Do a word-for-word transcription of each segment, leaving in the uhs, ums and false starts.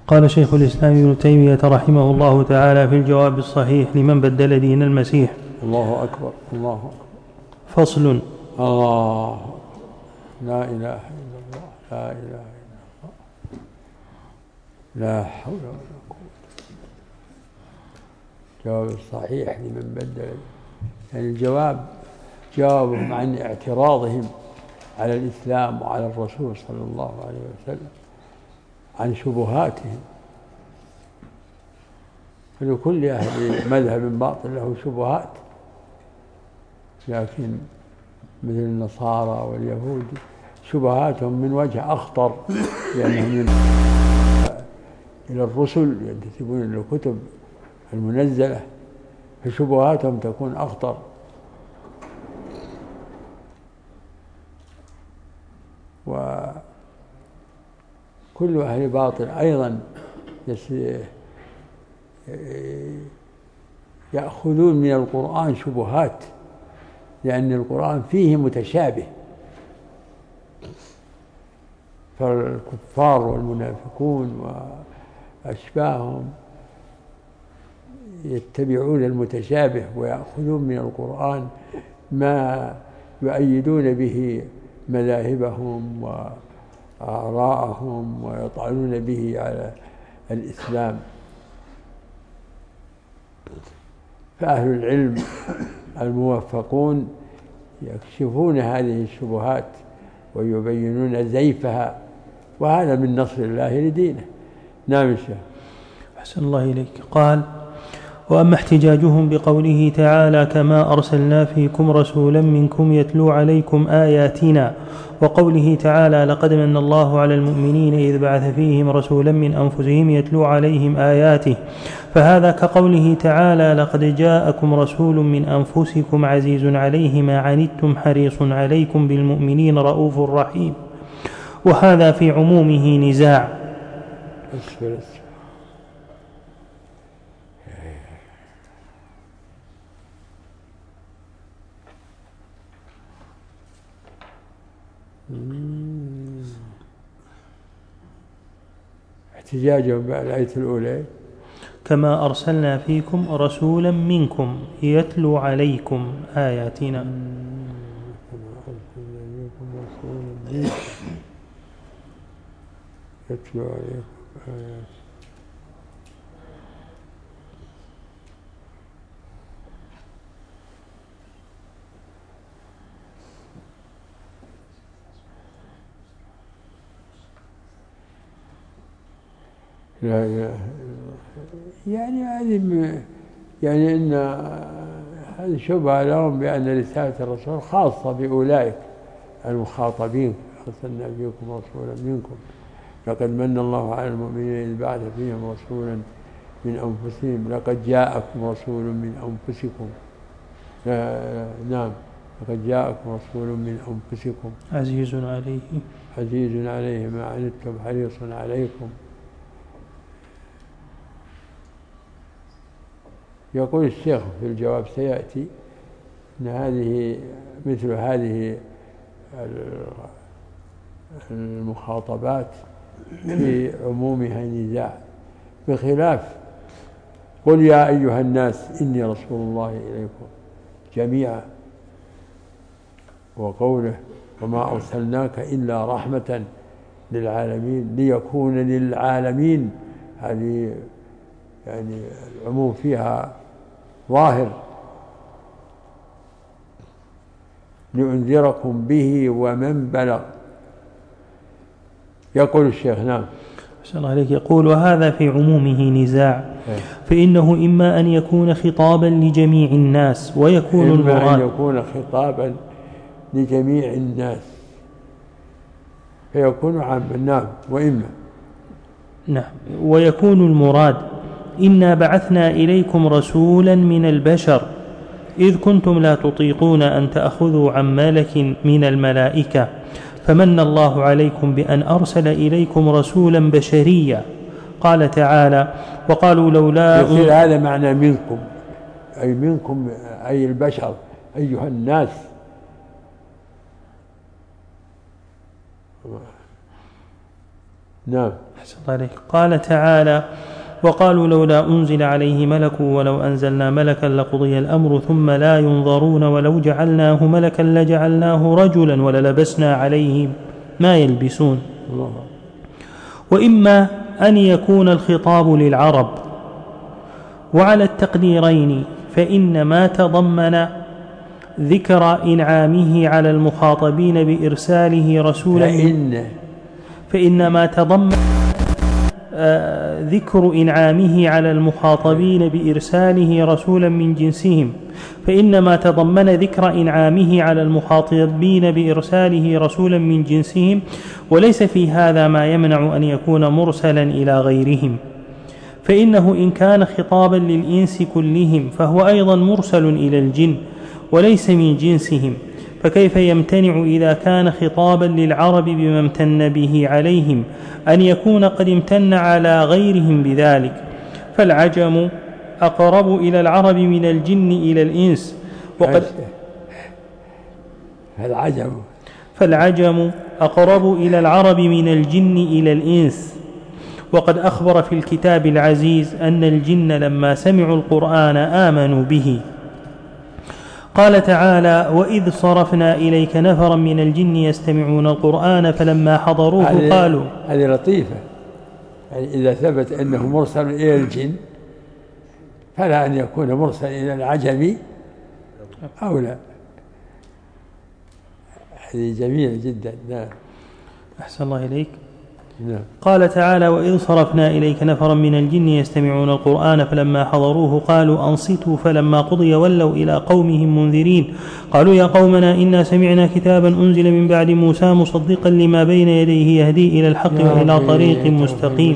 قال شيخ الإسلام ابن تيمية رحمه الله تعالى في الجواب الصحيح لمن بدل دين المسيح: الله أكبر الله أكبر. فصل. الله لا إله إلا الله لا إله إلا الله لا حول ولا قوة. الجواب الصحيح لمن بدل، يعني الجواب جوابهم عن اعتراضهم على الإسلام وعلى الرسول صلى الله عليه وسلم، عن شبهاتهم. فلكل أهل مذهب باطل له شبهات، لكن مثل النصارى واليهود شبهاتهم من وجه أخطر، لأنهم إلى الرسل ينتسبون إلى الكتب المنزلة، فشبهاتهم تكون أخطر. وكل أهل باطل أيضا يأخذون من القرآن شبهات، لأن القرآن فيه متشابه. فالكفار والمنافقون وأشباههم يتبعون المتشابه ويأخذون من القرآن ما يؤيدون به مذاهبهم وآراءهم ويطعنون به على الإسلام. فأهل العلم الموفقون يكشفون هذه الشبهات ويبينون زيفها، وهذا من نصر الله لدينه. نعم الشيخ. أحسن الله إليك. قال: وأما احتجاجهم بقوله تعالى: كما أرسلنا فيكم رسولا منكم يتلو عليكم آياتنا، وقوله تعالى: لقد من الله على المؤمنين إذ بعث فيهم رسولا من أنفسهم يتلو عليهم آياته، فهذا كقوله تعالى: لقد جاءكم رسول من أنفسكم عزيز عليه ما عنتم حريص عليكم بالمؤمنين رؤوف رحيم، وهذا في عمومه نزاع. احتجاجهم بالآية الأولى: كما أرسلنا فيكم رسولا منكم يتلو عليكم آياتنا. يتلو عليكم آياتنا. لا إله يعني هذه يعني إن هذه شبهة لهم بأن رسالة الرسول خاصة بأولئك المخاطبين: أرسلنا فيكم رسولا منكم لقد من الله على المؤمنين إذ بعث فيهم رسولا من أنفسهم لقد جاءكم رسول من أنفسكم. نعم، لقد جاءكم رسول من أنفسكم عزيز عليه عزيز عليه ما عنتم حريص عليكم. يقول الشيخ في الجواب سيأتي أن هذه مثل هذه المخاطبات في عمومها نزاع، بخلاف قل يا أيها الناس إني رسول الله إليكم جميعا، وقوله وما أرسلناك إلا رحمة للعالمين ليكون للعالمين، هذه يعني العموم فيها ظاهر، لأنذركم به ومن بلغ. يقول الشيخ. نعم أحسن الله عليك. يقول: وهذا في عمومه نزاع، فإنه إما أن يكون خطابا لجميع الناس ويكون المراد إما أن يكون خطابا لجميع الناس فيكون عاما. نعم. وإما نعم ويكون المراد: إنا بعثنا إليكم رسولا من البشر إذ كنتم لا تطيقون أن تأخذوا عن ملك من الملائكة، فمن الله عليكم بأن أرسل إليكم رسولا بشريا. قال تعالى: وقالوا لولا. يصير هذا معنى منكم، أي منكم أي البشر أيها الناس. نعم. أحسن الله عليك. قال تعالى: وقالوا لولا أنزل عليه ملك ولو أنزلنا ملكا لقضي الأمر ثم لا ينظرون ولو جعلناه ملكا لجعلناه رجلا وللبسنا عليهم ما يلبسون. الله. وإما أن يكون الخطاب للعرب، وعلى التقديرين فإن ما تضمن ذكر إنعامه على المخاطبين بإرساله رسولا فإن, فإن ما تضمن آه ذكر إنعامه على المخاطبين بإرساله رسولا من جنسهم فإنما تضمن ذكر إنعامه على المخاطبين بإرساله رسولا من جنسهم، وليس في هذا ما يمنع أن يكون مرسلا إلى غيرهم، فإنه إن كان خطابا للإنس كلهم فهو أيضا مرسل إلى الجن وليس من جنسهم، فكيف يمتنع إذا كان خطابا للعرب بما امتن به عليهم أن يكون قد امتن على غيرهم بذلك؟ فالعجم أقرب إلى العرب من الجن إلى الإنس، وقد فالعجم فالعجم أقرب إلى العرب من الجن إلى الإنس، وقد أخبر في الكتاب العزيز أن الجن لما سمعوا القرآن آمنوا به. قال تعالى: وإذ صرفنا إليك نفرا من الجن يستمعون القرآن فلما حضروه قالوا. هذه لطيفة، يعني إذا ثبت أنه مرسل إلى الجن فلا أن يكون مرسل إلى العجم أو لا. هذه جميلة جدا. نعم. أحسن الله إليك. نعم. قال تعالى: وإذ صرفنا إليك نفرا من الجن يستمعون القرآن فلما حضروه قالوا أنصتوا فلما قضي ولوا إلى قومهم منذرين قالوا يا قومنا إنا سمعنا كتابا أنزل من بعد موسى مصدقا لما بين يديه يهدي إلى الحق وإلى طريق مستقيم.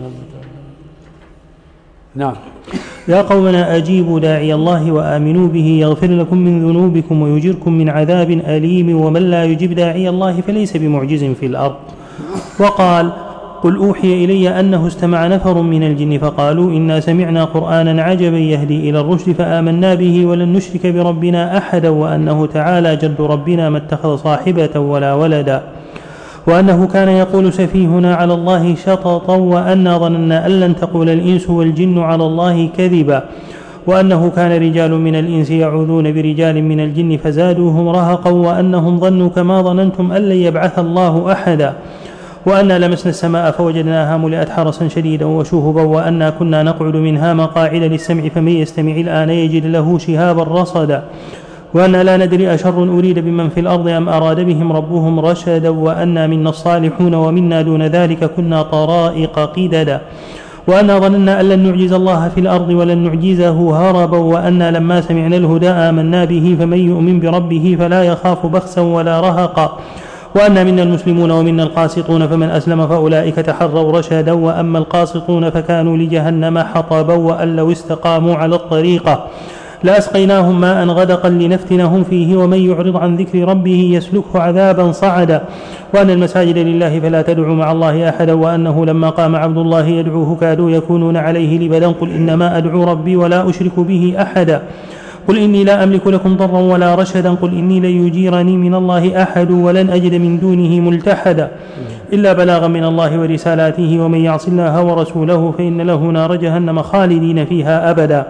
نعم. يا قومنا أجيبوا داعي الله وآمنوا به يغفر لكم من ذنوبكم ويجركم من عذاب أليم ومن لا يجب داعي الله فليس بمعجز في الأرض. وقال: قل أوحي إلي أنه استمع نفر من الجن فقالوا إنا سمعنا قرآنا عجبا يهدي إلى الرشد فآمنا به ولن نشرك بربنا أحدا وأنه تعالى جد ربنا ما اتخذ صاحبة ولا ولدا وأنه كان يقول سفيهنا على الله شططا وأنا ظننا أن لن تقول الإنس والجن على الله كذبا وأنه كان رجال من الإنس يعوذون برجال من الجن فزادوهم رهقا وأنهم ظنوا كما ظننتم أن لن يبعث الله أحدا وأنا لمسنا السماء فوجدناها ملئت حرسا شديدا وشهبا وأنا كنا نقعد منها مقاعد للسمع فمن يستمع الآن يجد له شهابا رصدا وأنا لا ندري أشر أريد بمن في الأرض أم أراد بهم ربهم رشدا وأنا منا الصالحون ومنا دون ذلك كنا طرائق قددا وأنا ظننا أن لن نعجز الله في الأرض ولن نعجزه هربا وأنا لما سمعنا الهدى آمنا به فمن يؤمن بربه فلا يخاف بخسا ولا رهقا وأنا منا المسلمون ومنا القاسطون فمن أسلم فأولئك تحروا رشدا وأما القاسطون فكانوا لجهنم حطبا وأن لو استقاموا على الطريقة لأسقيناهم ماء غدقا لنفتنهم فيه ومن يعرض عن ذكر ربه يسلكه عذابا صعدا وأن المساجد لله فلا تدعوا مع الله أحدا وأنه لما قام عبد الله يدعوه كادوا يكونون عليه لبدا قل إنما أدعو ربي ولا أشرك به أحدا قل إني لا أملك لكم ضرا ولا رشدا قل إني لن يجيرني من الله أحد ولن أجد من دونه ملتحدا إلا بلاغا من الله ورسالاته ومن يعص الله ورسوله فإن له نار جهنم خالدين فيها أبدا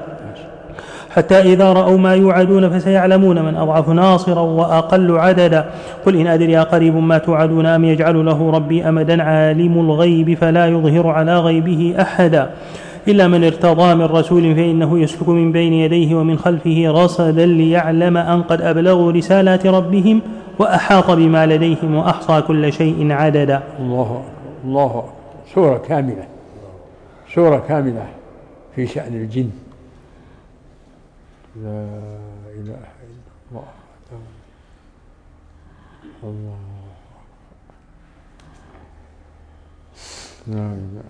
حتى إذا رأوا ما يوعدون فسيعلمون من أضعف ناصرا وأقل عددا قل إن أدري أقريب ما توعدون أم يجعل له ربي أمدا عالم الغيب فلا يظهر على غيبه أحدا إلا من ارتضى من رسول فإنه يسلك من بين يديه ومن خلفه رصدا ليعلم أن قد أبلغوا رسالات ربهم وأحاط بما لديهم وأحصى كل شيء عددا. الله الله سورة كاملة سورة كاملة في شأن الجن. لا إله إلا الله الله لا إله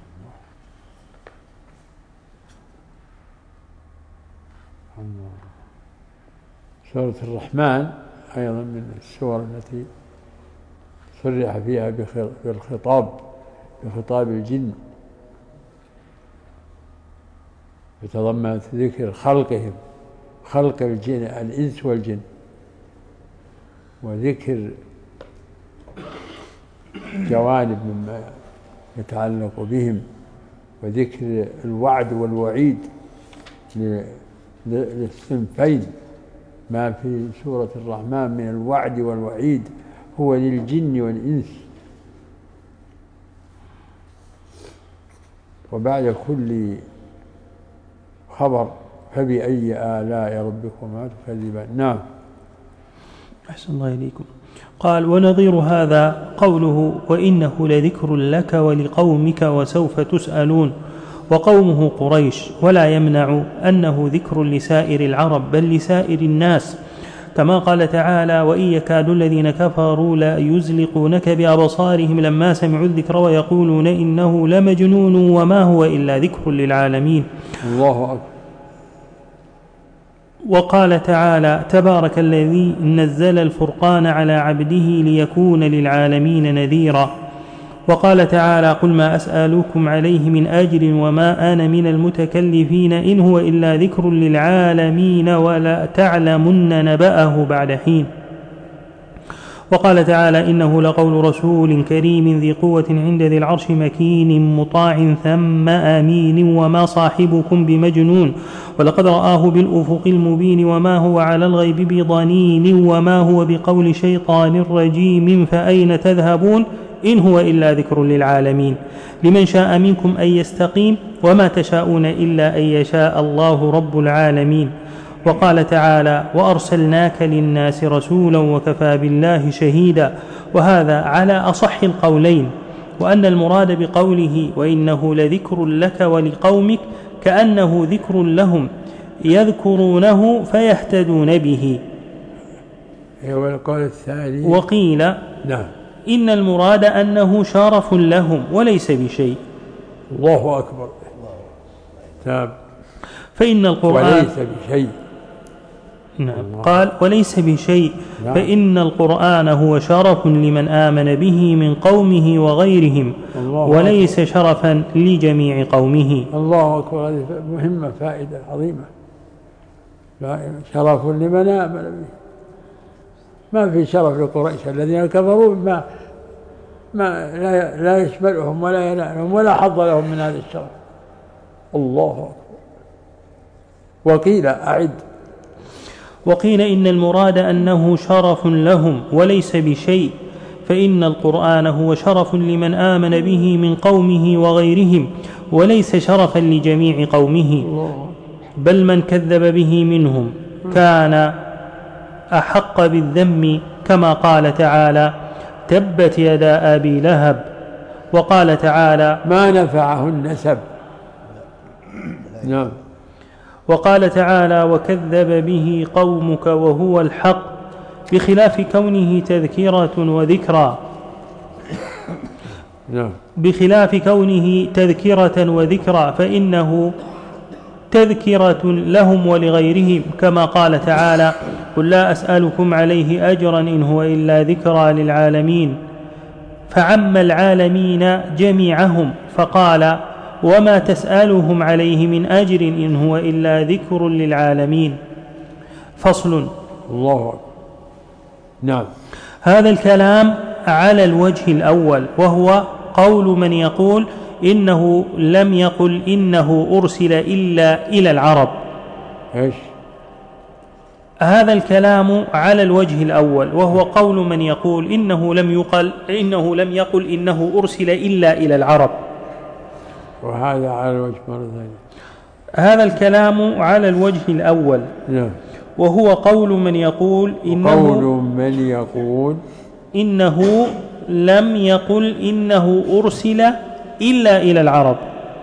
الله. سورة الرحمن أيضا من السور التي صرح فيها بالخطاب بخطاب الجن يتضمن ذكر خلقهم خلق الجن الإنس والجن وذكر جوانب مما يتعلق بهم، وذكر الوعد والوعيد للصنفين. ما في سورة الرحمن من الوعد والوعيد هو للجن والإنس. وبعد كل خبر فبأي آلاء ربكما تكذبان. نعم. أحسن الله إليكم. قال: ونظير هذا قوله: وإنه لذكر لك ولقومك وسوف تسألون، وقومه قريش، ولا يمنع أنه ذكر لسائر العرب بل لسائر الناس، كما قال تعالى: وإن يكاد الذين كفروا لا يزلقونك بأبصارهم لما سمعوا الذكر ويقولون إنه لمجنون وما هو إلا ذكر للعالمين. الله أكبر. وقال تعالى: تبارك الذي نزل الفرقان على عبده ليكون للعالمين نذيرا. وقال تعالى: قل ما أسألكم عليه من أجر وما أنا من المتكلفين إن هو إلا ذكر للعالمين ولا تعلمن نبأه بعد حين. وقال تعالى: إنه لقول رسول كريم ذي قوة عند ذي العرش مكين مطاع ثم آمين وما صاحبكم بمجنون ولقد رآه بالأفق المبين وما هو على الغيب بضنين وما هو بقول شيطان رجيم فأين تذهبون إن هو إلا ذكر للعالمين لمن شاء منكم أن يستقيم وما تشاءون إلا أن يشاء الله رب العالمين. وقال تعالى: وأرسلناك للناس رسولا وكفى بالله شهيدا. وهذا على أصح القولين، وأن المراد بقوله وإنه لذكر لك ولقومك كأنه ذكر لهم يذكرونه فيهتدون به. والقول الثاني وقيل نعم إن المراد أنه شرف لهم وليس بشيء. الله أكبر. نعم. فإن القرآن وليس بشيء. نعم. قال: وليس بشيء. نعم. فإن القرآن هو شرف لمن آمن به من قومه وغيرهم وليس أكبر. شرفا لجميع قومه. الله أكبر. هذه مهمة، فائدة عظيمة. شرف لمن آمن به. ما في شرف لقريش الذين كفروا، ما ما لا, لا يشملهم ولا ينالهم ولا حظ لهم من هذا الشرف. الله أكبر. وقيل أعد وقيل إن المراد أنه شرف لهم وليس بشيء، فإن القرآن هو شرف لمن آمن به من قومه وغيرهم وليس شرفا لجميع قومه، بل من كذب به منهم كان أحق بالذم، كما قال تعالى: تبت يدا أبي لهب. وقال تعالى: ما نفعه النسب. نعم. وقال تعالى: وكذب به قومك وهو الحق، بخلاف كونه تذكرة وذكرى نعم. بخلاف كونه تذكرة وذكرى فإنه تذكرة لهم ولغيرهم، كما قال تعالى: قل لا أسألكم عليه أجرا إن هو إلا ذكرى للعالمين، فعم العالمين جميعهم فقال: وما تسألهم عليه من أجر إن هو إلا ذكر للعالمين. فصل. الله أكبر. نعم. هذا الكلام على الوجه الأول، وهو قول من يقول إنه لم يقل إنه أرسل إلا إلى العرب. إيش؟ هذا الكلام على الوجه الأول، وهو قول من يقول إنه لم يقل إنه لم يقل إنه أرسل إلا إلى العرب. وهذا على الوجه مرة ثانية. هذا الكلام على الوجه الأول. نعم. وهو قول من يقول إنه قول من يقول إنه لم يقل إنه أرسل إلا إلى العرب.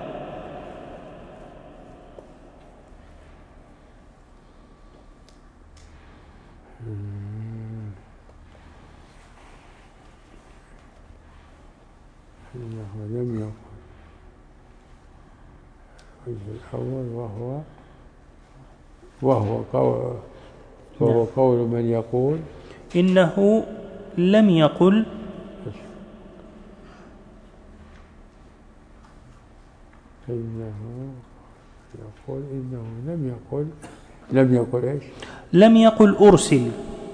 إنه لم يقل الأول وهو وهو قول وهو قول من يقول إنه لم يقل إنه يقول إنه لم يقل لم يقل إيش؟ لم يقل أرسل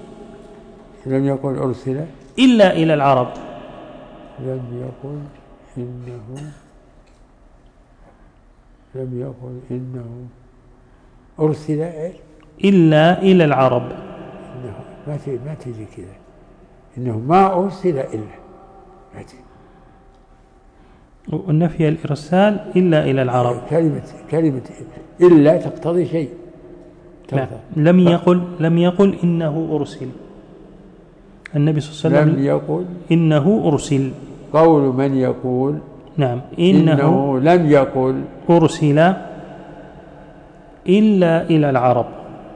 لم يقل أرسل إلا إلى العرب. لم يقل إنه لم يقل إنه أرسل إلا إلى العرب. إنه ما تجي ما تجي كذا، إنه ما أرسل إلا ما تجي. ونفي الإرسال إلا إلى العرب. كلمة كلمة إلا تقتضي شيء. لا، لم يقل لم يقل إنه أرسل. النبي صلى الله عليه وسلم لم يقل إنه أرسل. قول من يقول نعم إنه, إنه لم يقل أرسل إلا إلى العرب.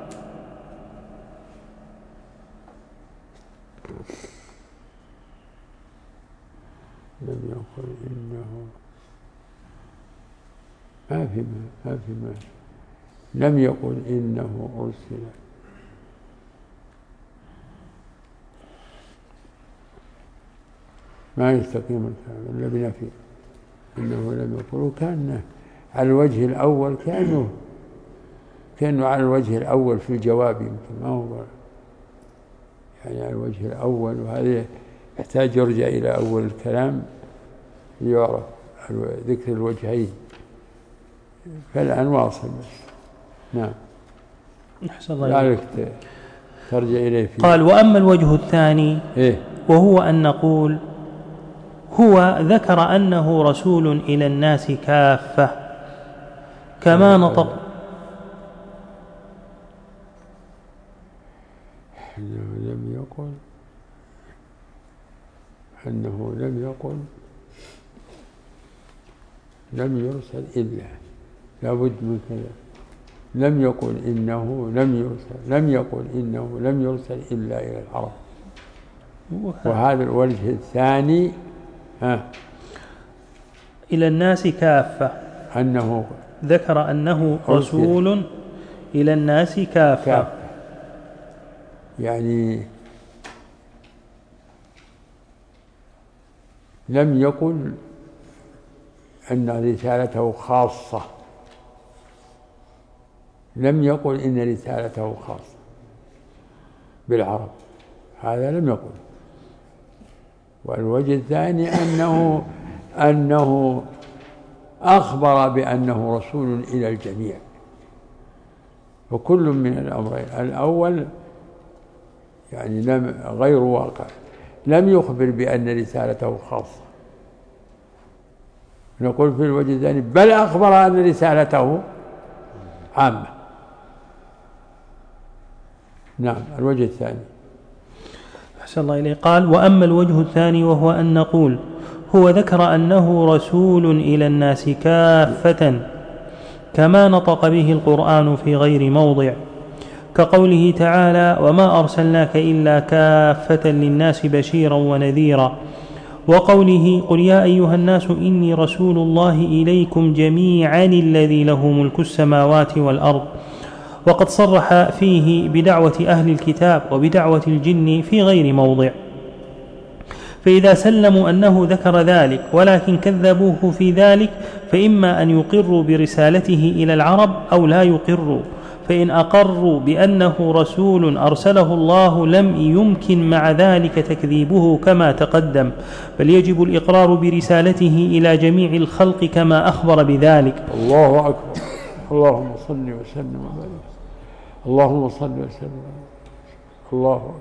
لم يقل إنه ما في ما في ما لم يقل إنه أرسل. ما يستقيم الكلام إلا بنفي إنه لم يقل. وكان على الوجه الأول كأنه كأنه على الوجه الأول في الجواب، يمكن ما هو يعني على الوجه الأول، وهذا يحتاج يرجع إلى أول الكلام ليعرف ذكر الوجهين. فالآن واصل بس. نعم. أحسن الله لعلك ترجع إليه فيه. قال وأما الوجه الثاني إيه؟ وهو أن نقول هو ذكر أنه رسول إلى الناس كافة كما نطق أنه لم يقل أنه لم يقل لم يرسل إلا، لابد من كذا. لم يقل إنه لم يرسل لم يقل إنه لم يرسل إلا إلى العرب. وهذا الوجه الثاني ها إلى الناس كافة، أنه ذكر أنه رسول إلى الناس كافة, كافة. يعني لم يقل أن رسالته خاصة، لم يقل إن رسالته خاصة بالعرب، هذا لم يقل. والوجه الثاني أنه أنه أخبر بأنه رسول إلى الجميع، وكل من الأمرين. الأول يعني لم غير واقع، لم يخبر بأن رسالته خاصة. نقول في الوجه الثاني بل أخبر أن رسالته عامة. نعم. الوجه الثاني. أحسن الله إليه. قال وأما الوجه الثاني وهو أن نقول هو ذكر أنه رسول إلى الناس كافة كما نطق به القرآن في غير موضع، كقوله تعالى وما أرسلناك إلا كافة للناس بشيرا ونذيرا، وقوله قل يا أيها الناس إني رسول الله إليكم جميعا الذي له ملك السماوات والأرض. وقد صرح فيه بدعوة أهل الكتاب وبدعوة الجن في غير موضع. فإذا سلموا أنه ذكر ذلك ولكن كذبوه في ذلك فإما أن يقروا برسالته إلى العرب أو لا يقروا، فإن أقروا بأنه رسول أرسله الله لم يمكن مع ذلك تكذيبه كما تقدم، بل يجب الإقرار برسالته إلى جميع الخلق كما أخبر بذلك. الله أكبر. اللهم صل وسلم وبارك. اللهم صل وسلم. الله أكبر.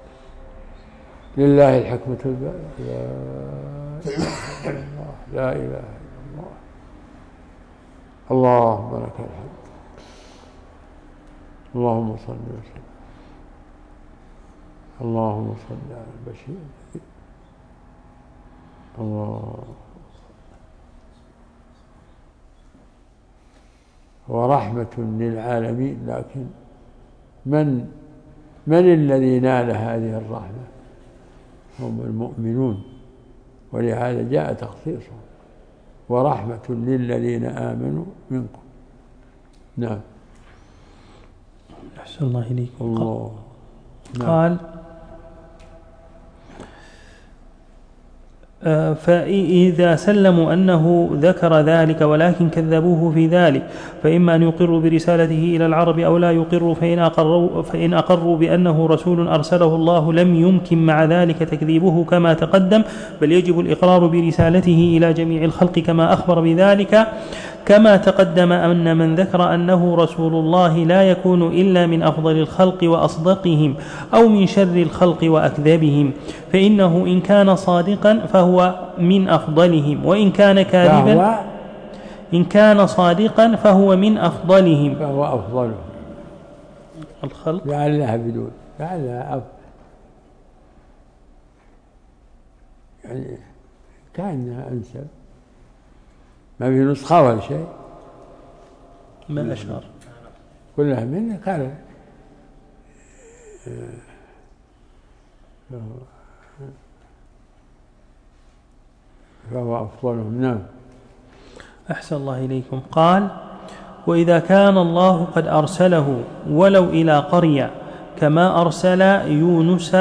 لله الحكمة البالغة. لا إله إلا الله. لا إله إلا الله. اللهم لك الحمد. اللهم صل وسلم. اللهم صل على البشير. الله. ورحمة للعالمين. لكن من من الذي نال هذه الرحمة؟ هم المؤمنون، ولهذا جاء تخصيصهم ورحمة للذين آمنوا منكم. نعم. أحسن الله إليكم. الله. قال فإذا سلموا أنه ذكر ذلك ولكن كذبوه في ذلك فإما أن يقروا برسالته إلى العرب أو لا يقروا، فإن أقروا, فإن أقروا بأنه رسول أرسله الله لم يمكن مع ذلك تكذيبه كما تقدم، بل يجب الإقرار برسالته إلى جميع الخلق كما أخبر بذلك، كما تقدم أن من ذكر أنه رسول الله لا يكون إلا من أفضل الخلق وأصدقهم أو من شر الخلق وأكذبهم، فإنه إن كان صادقا فهو من أفضلهم، وإن كان كاذبا إن كان صادقا فهو من أفضلهم فهو أفضلهم الخلق. لعلها بدون لعلها أفضل يعني كأنها أنسب، ما في نسخة ولا شيء، ما أشهر كلها منه قال فهو أفضلهم. نعم. أحسن الله إليكم. قال: وإذا كان الله قد أرسله ولو إلى قرية كما أرسل يونس.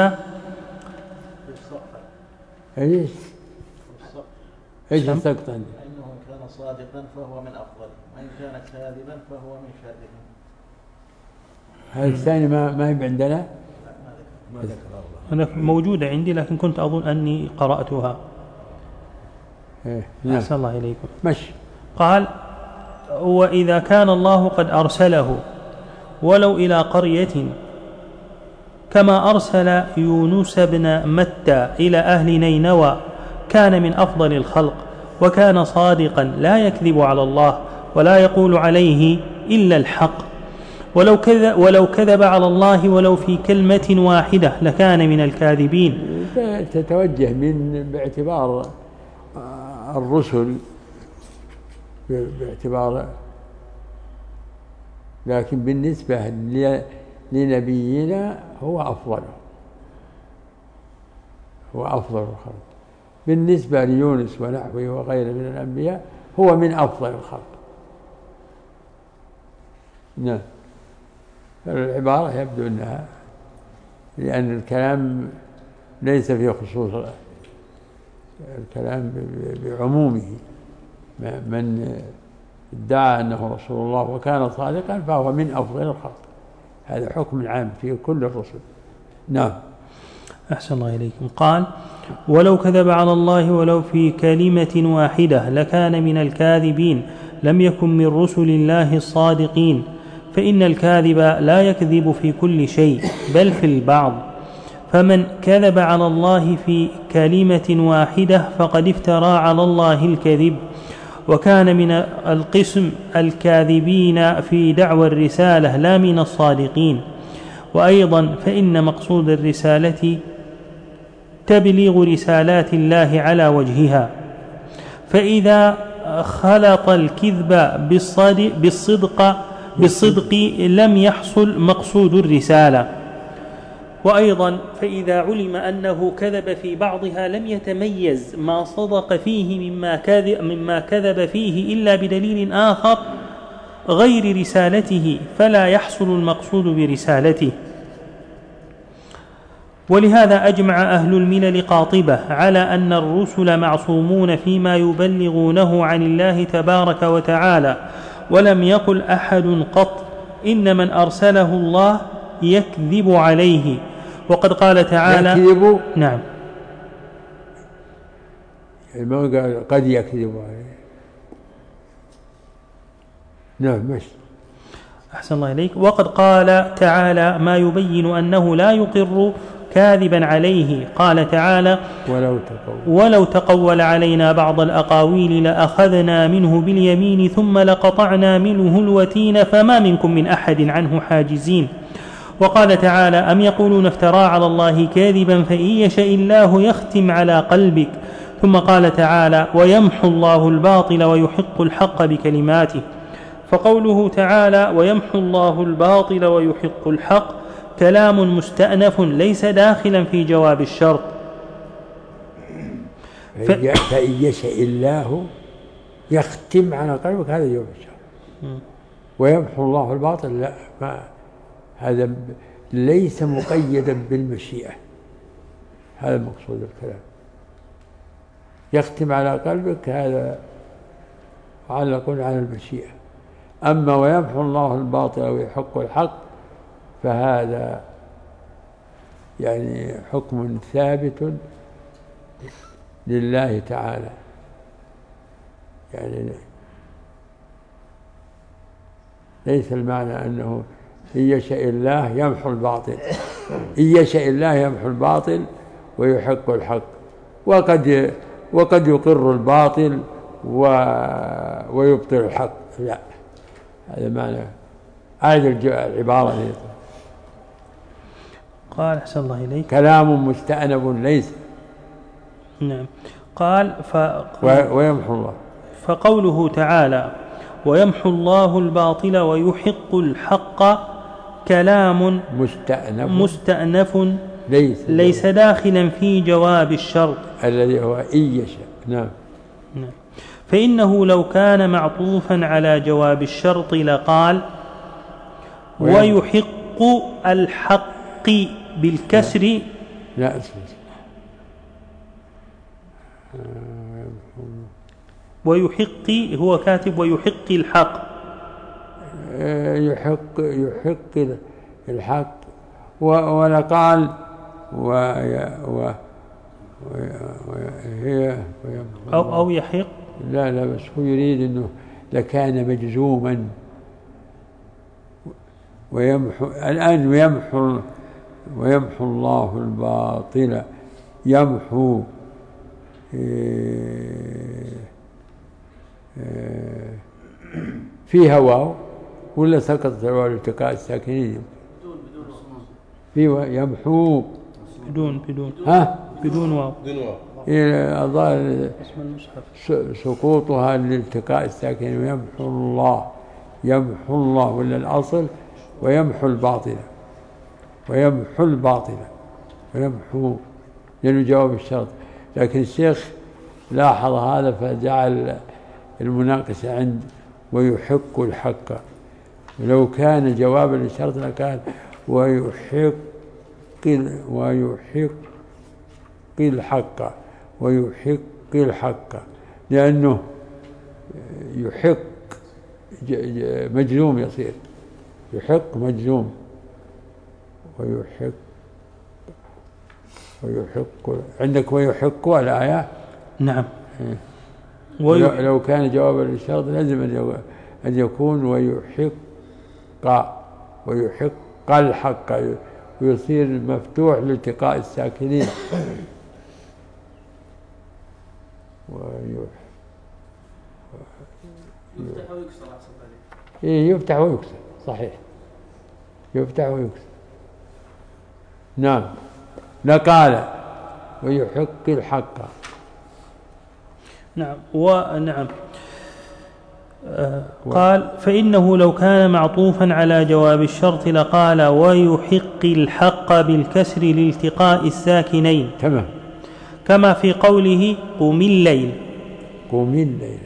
ايش ايش السقط عندي؟ انه كان صادقا فهو من افضل، وان كان كاذبا فهو من شرهم. هذا الثاني ما ما هي عندنا، ما ذكر أنا موجودة عندي لكن كنت أظن أني قرأتها. إيه. أحسن الله إليكم. مش قال: وإذا كان الله قد أرسله ولو إلى قرية كما أرسل يونس بن متى إلى أهل نينوى كان من أفضل الخلق، وكان صادقا لا يكذب على الله ولا يقول عليه إلا الحق، ولو كذب, ولو كذب على الله ولو في كلمة واحدة لكان من الكاذبين. تتوجه من باعتبار الرسل باعتبار، لكن بالنسبة لنبينا هو أفضل هو أفضل الخلق. بالنسبة ليونس ونحوه وغيره من الأنبياء هو من أفضل الخلق. نعم. العبارة يبدو أنها لأن الكلام ليس في خصوص الكلام بعمومه، من ادعى أنه رسول الله وكان صادقا فهو من أفضل الخلق، هذا حكم عام في كل الرسل. نعم. أحسن الله إليكم. قال: ولو كذب على الله ولو في كلمة واحدة لكان من الكاذبين، لم يكن من رسل الله الصادقين، فإن الكاذب لا يكذب في كل شيء بل في البعض، فمن كذب على الله في كلمة واحدة فقد افترى على الله الكذب، وكان من القسم الكاذبين في دعوى الرسالة لا من الصادقين. وأيضا فإن مقصود الرسالة تبليغ رسالات الله على وجهها، فإذا خلط الكذب بالصدق, بالصدق, بالصدق لم يحصل مقصود الرسالة. وأيضا فإذا علم أنه كذب في بعضها لم يتميز ما صدق فيه مما كذب, مما كذب فيه إلا بدليل آخر غير رسالته، فلا يحصل المقصود برسالته. ولهذا أجمع أهل الملل قاطبة على أن الرسل معصومون فيما يبلغونه عن الله تبارك وتعالى، ولم يقل أحد قط إن من أرسله الله يكذب عليه. وقد قال تعالى يكذب. نعم. قد يكذب عليه. نعم. مش أحسن الله إليك. وقد قال تعالى ما يبين أنه لا يقر كاذبا عليه. قال تعالى: ولو تقول, ولو تقول علينا بعض الأقاويل لأخذنا منه باليمين ثم لقطعنا منه الوتين فما منكم من أحد عنه حاجزين. وقال تعالى: أم يقولون افترى على الله كاذبا فإن يشاء الله يختم على قلبك. ثم قال تعالى: ويمحو الله الباطل ويحق الحق بكلماته. فقوله تعالى: ويمحو الله الباطل ويحق الحق كلام مستأنف ليس داخلا في جواب الشرط. ف... فإن يشاء الله يختم على قلبك، هذا جواب الشرط. ويمحو الله الباطل، لا، ما هذا ليس مقيدا بالمشيئة، هذا مقصود الكلام. يختم على قلبك هذا معلق على المشيئة. أما ويمحو الله الباطل ويحق الحق فهذا يعني حكم ثابت لله تعالى، يعني ليس المعنى أنه إن يشاء الله يمحو الباطل، إن يشاء الله يمحو الباطل ويحق الحق، وقد وقد يقر الباطل ويبطل الحق، لا، هذا معنى عاد العبارة دي. قال أحسن الله إليك كلام مستأنف ليس. نعم. قال ف... ويمحو الله، فقوله تعالى ويمحو الله الباطل ويحق الحق كلام مستأنف, مستأنف ليس, ليس داخلا في جواب الشرط الذي هو إن يشاء. نعم. نعم. فإنه لو كان معطوفا على جواب الشرط لقال ويحق الحق بالكسر. لا, لا. ويحق هو كاتب ويحق الحق، يحق يحق الحق ولقال وهي أو أو يحق. لا لا بس هو يريد إنه لكان مجزوما ويمحو الآن ويمحو ويمحو الله الباطل يمحو فيها واو ولا سقطت الواو لالتقاء الساكنين؟ في يمحو بدون بدون ها بدون واو. الظاهر سقوطها لالتقاء الساكنين. ويمحو الله يمحو الله ولا الأصل ويمحو الباطل ويمحو الباطل ويمحو لأنه جواب الشرط. لكن الشيخ لاحظ هذا فجعل المناقشة عند ويحق الحق. لو كان جوابا للشرط لكان ويحق ويحق الحق ويحق الحق، لأنه يحق مجزوم يصير يحق مجزوم ويحق ويحق عندك ويحق الآية. نعم. ويحق. لو كان جوابا للشرط لازم أن يكون ويحق ويحق الحق ويصير مفتوح لالتقاء الساكنين. يفتح ويكسر. إيه يفتح ويكسر صحيح، يفتح ويكسر. نعم. لقال ويحق الحق. نعم. ونعم. آه قال فإنه لو كان معطوفا على جواب الشرط لقال ويحق الحق بالكسر لالتقاء الساكنين. تمام. كما في قوله قم الليل. قم الليل.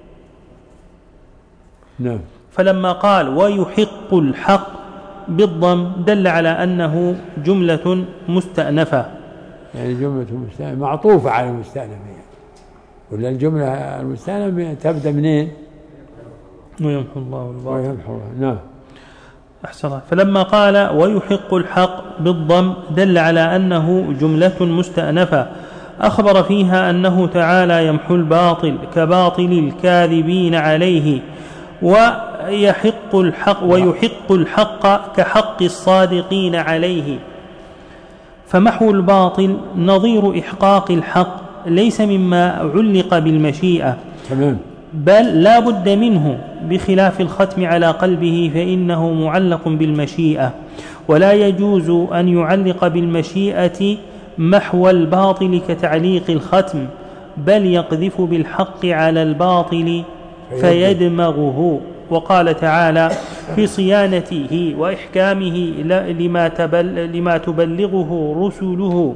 نعم. فلما قال ويحق الحق بالضم دل على أنه جملة مستأنفة، يعني جملة مستأنفة معطوفة على المستأنف، ولا الجملة المستأنفة تبدأ منين؟ ويمحو الله الباطل ويمحو الله. نعم. أحسن. فلما قال ويحق الحق بالضم دل على أنه جملة مستأنفة أخبر فيها أنه تعالى يمحو الباطل كباطل الكاذبين عليه، ويحق الحق ويحق الحق كحق الصادقين عليه. فمحو الباطل نظير إحقاق الحق، ليس مما علق بالمشيئة. تمام. بل لا بد منه، بخلاف الختم على قلبه فإنه معلق بالمشيئة، ولا يجوز أن يعلق بالمشيئة محو الباطل كتعليق الختم، بل يقذف بالحق على الباطل فيدمغه. وقال تعالى في صيانته وإحكامه لما, تبل لما تبلغه رسله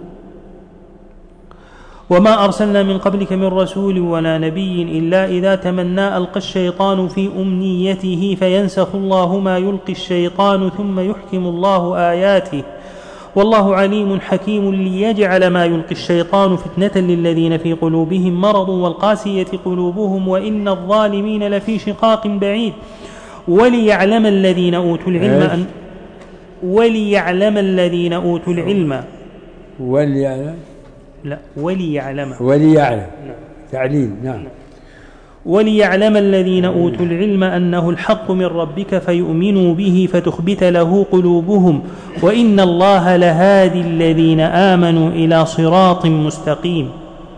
وما أرسلنا من قبلك من رسول ولا نبي إلا إذا تمنى ألقى الشيطان في أمنيته فينسخ الله ما يلقي الشيطان ثم يحكم الله آياته والله عليم حكيم ليجعل ما يلقي الشيطان فتنة للذين في قلوبهم مرض والقاسية قلوبهم وإن الظالمين لفي شقاق بعيد وليعلم الذين أوتوا العلم أن وليعلم الذين أوتوا العلم وليعلم لا وليعلم وليعلم تعليل نعم وليعلم الذين أوتوا العلم أنه الحق من ربك فيؤمنوا به فتخبت له قلوبهم وإن الله لهادي الذين آمنوا إلى صراط مستقيم.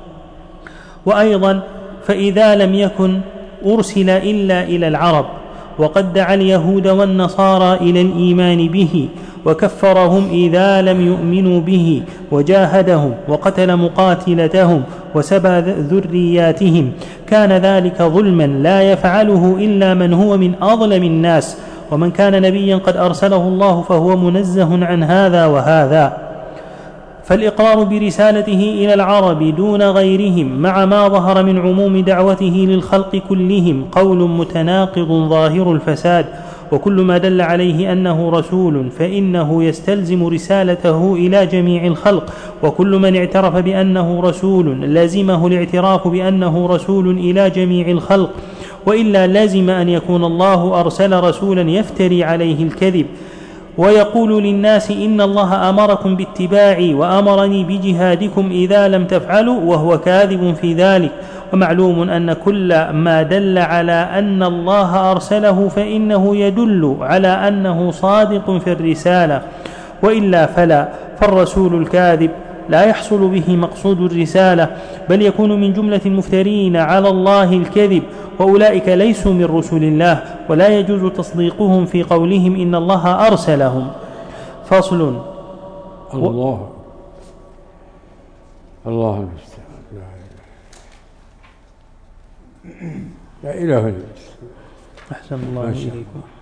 وأيضا فإذا لم يكن أرسل إلا إلى العرب وقد دعا اليهود والنصارى إلى الإيمان به وكفرهم إذا لم يؤمنوا به وجاهدهم وقتل مقاتلتهم وسبى ذرياتهم كان ذلك ظلما لا يفعله إلا من هو من أظلم الناس ومن كان نبيا قد أرسله الله فهو منزه عن هذا وهذا. فالإقرار برسالته إلى العرب دون غيرهم مع ما ظهر من عموم دعوته للخلق كلهم قول متناقض ظاهر الفساد وكل ما دل عليه أنه رسول فإنه يستلزم رسالته إلى جميع الخلق وكل من اعترف بأنه رسول لازمه الاعتراف بأنه رسول إلى جميع الخلق وإلا لازم أن يكون الله أرسل رسولا يفتري عليه الكذب ويقول للناس إن الله أمركم باتباعي وأمرني بجهادكم إذا لم تفعلوا وهو كاذب في ذلك. ومعلوم أن كل ما دل على أن الله أرسله فإنه يدل على أنه صادق في الرسالة وإلا فلا فالرسول الكاذب لا يحصل به مقصود الرسالة بل يكون من جملة المفترين على الله الكذب وأولئك ليسوا من رسل الله ولا يجوز تصديقهم في قولهم إن الله أرسلهم. فصل. الله الله المستعان لا إله إلا الله. أحسن الله إليكم.